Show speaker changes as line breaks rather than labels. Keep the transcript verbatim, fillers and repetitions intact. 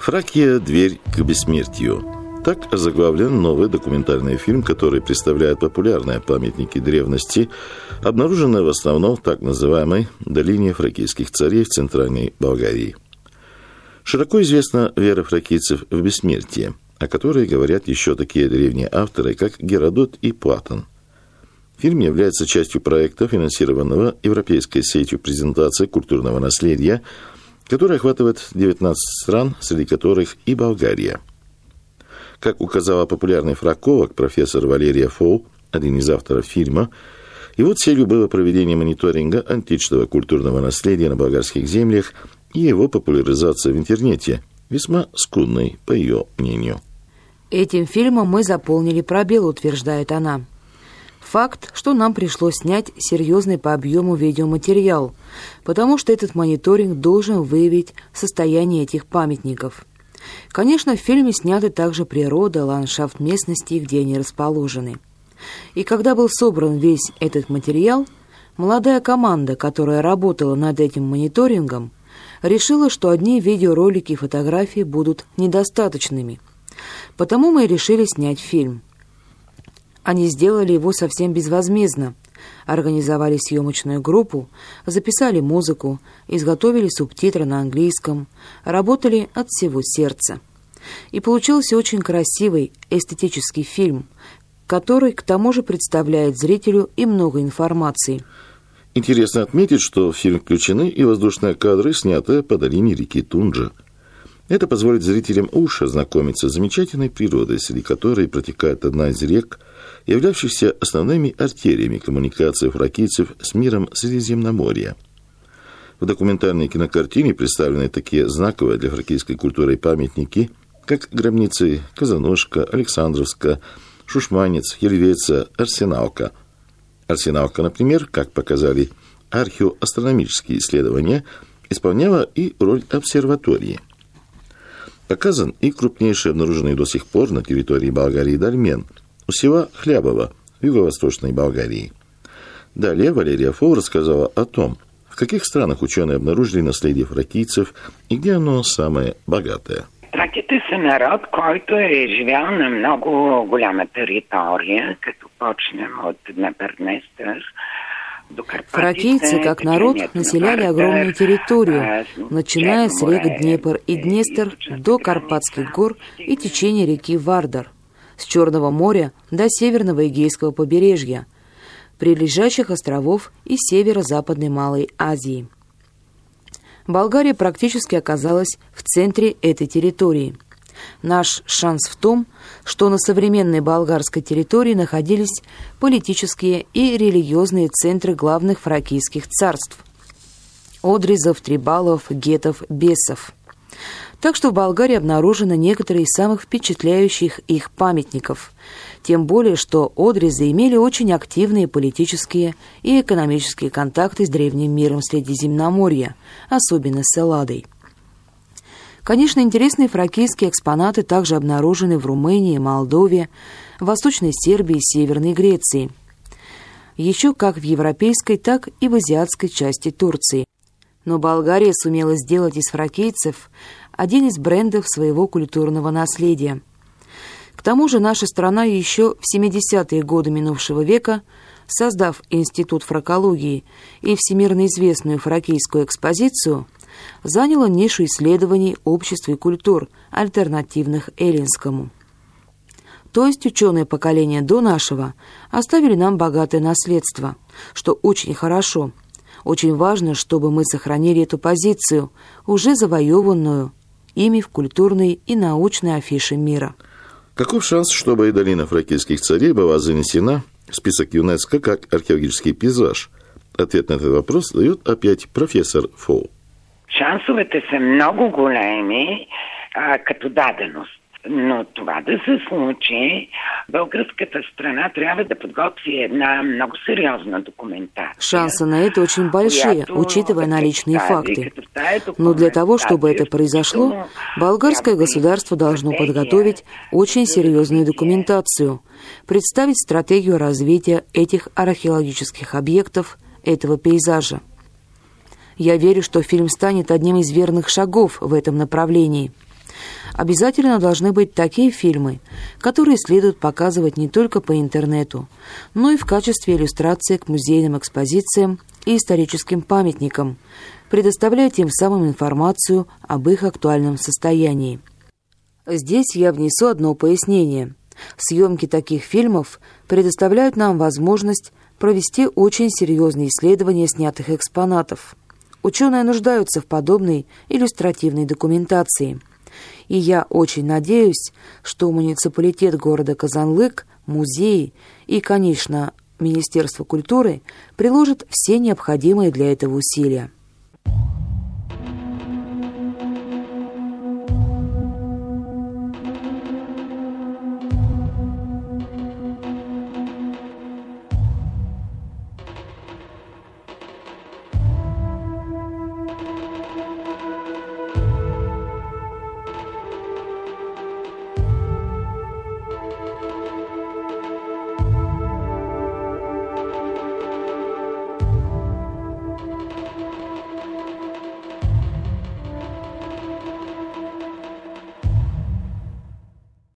«Фракия. Дверь к бессмертию». Так озаглавлен новый документальный фильм, который представляет популярные памятники древности, обнаруженные в основном в так называемой долине фракийских царей в центральной Болгарии. Широко известна вера фракийцев в бессмертие, о которой говорят еще такие древние авторы, как Геродот и Платон. Фильм является частью проекта, финансированного Европейской сетью презентации культурного наследия, который охватывает девятнадцать стран, среди которых и Болгария. Как указала популярный фраковок профессор Валерия Фоу, один из авторов фильма, его целью было проведение мониторинга античного культурного наследия на болгарских землях и его популяризация в интернете, весьма скудной, по ее мнению.
Этим фильмом мы заполнили пробел, утверждает она. Факт, что нам пришлось снять серьезный по объему видеоматериал, потому что этот мониторинг должен выявить состояние этих памятников. Конечно, в фильме сняты также природа, ландшафт местности, где они расположены. И когда был собран весь этот материал, молодая команда, которая работала над этим мониторингом, решила, что одни видеоролики и фотографии будут недостаточными. Потому мы решили снять фильм. Они сделали его совсем безвозмездно, организовали съемочную группу, записали музыку, изготовили субтитры на английском, работали от всего сердца. И получился очень красивый, эстетический фильм, который к тому же представляет зрителю и много информации.
Интересно отметить, что в фильм включены и воздушные кадры, снятые по долине реки Тунджа. Это позволит зрителям лучше ознакомиться с замечательной природой, среди которой протекает одна из рек, являвшихся основными артериями коммуникации фракийцев с миром Средиземноморья. В документальной кинокартине представлены такие знаковые для фракийской культуры памятники, как гробницы Казаношка, Александровска, Шушманец, Ельвеца, Арсеналка. Арсеналка, например, как показали археоастрономические исследования, исполняла и роль обсерватории. Показан и крупнейший обнаруженный до сих пор на территории Болгарии дольмен у села Хлябово в юго-восточной Болгарии. Далее Валерия Фоу рассказала о том, в каких странах ученые обнаружили наследие фракийцев и где оно самое богатое.
Фраките са народ, който е живял на много голяма територия, като почнем от Днепр-Днестър.
Фракийцы, как народ, населяли огромную территорию, начиная с рек Днепр и Днестр до Карпатских гор и течения реки Вардар, с Черного моря до Северного Эгейского побережья, прилежащих островов и северо-западной Малой Азии. Болгария практически оказалась в центре этой территории. Наш шанс в том, что на современной болгарской территории находились политические и религиозные центры главных фракийских царств – Одризов, Трибалов, Гетов, Бесов. Так что в Болгарии обнаружены некоторые из самых впечатляющих их памятников. Тем более, что Одризы имели очень активные политические и экономические контакты с древним миром Средиземноморья, особенно с Элладой. Конечно, интересные фракийские экспонаты также обнаружены в Румынии, Молдове, Восточной Сербии и Северной Греции. Еще как в европейской, так и в азиатской части Турции. Но Болгария сумела сделать из фракийцев один из брендов своего культурного наследия. К тому же наша страна еще в семидесятые годы минувшего века, создав Институт фракологии и всемирно известную фракийскую экспозицию, заняла нишу исследований обществ и культур, альтернативных эллинскому. То есть ученые поколения до нашего оставили нам богатое наследство, что очень хорошо. Очень важно, чтобы мы сохранили эту позицию, уже завоеванную ими в культурной и научной афише мира.
Каков шанс, чтобы и долина фракийских царей была занесена в список ЮНЕСКО как археологический пейзаж? Ответ на этот вопрос дает опять профессор Фоу.
Шансовете са много големи а, като даденост. Но това да се случи, българската страна трябва да подготви една много сериозна документация.
Шансы на это очень большие, учитывая наличные факты. Но для того, чтобы это произошло, болгарское государство должно подготовить очень серьезную документацию, представить стратегию развития этих археологических объектов, этого пейзажа. Я верю, что фильм станет одним из верных шагов в этом направлении. Обязательно должны быть такие фильмы, которые следует показывать не только по интернету, но и в качестве иллюстрации к музейным экспозициям и историческим памятникам, предоставляя тем самым информацию об их актуальном состоянии. Здесь я внесу одно пояснение. Съемки таких фильмов предоставляют нам возможность провести очень серьезные исследования снятых экспонатов. Ученые нуждаются в подобной иллюстративной документации. И я очень надеюсь, что муниципалитет города Казанлык, музеи и, конечно, Министерство культуры приложат все необходимые для этого усилия.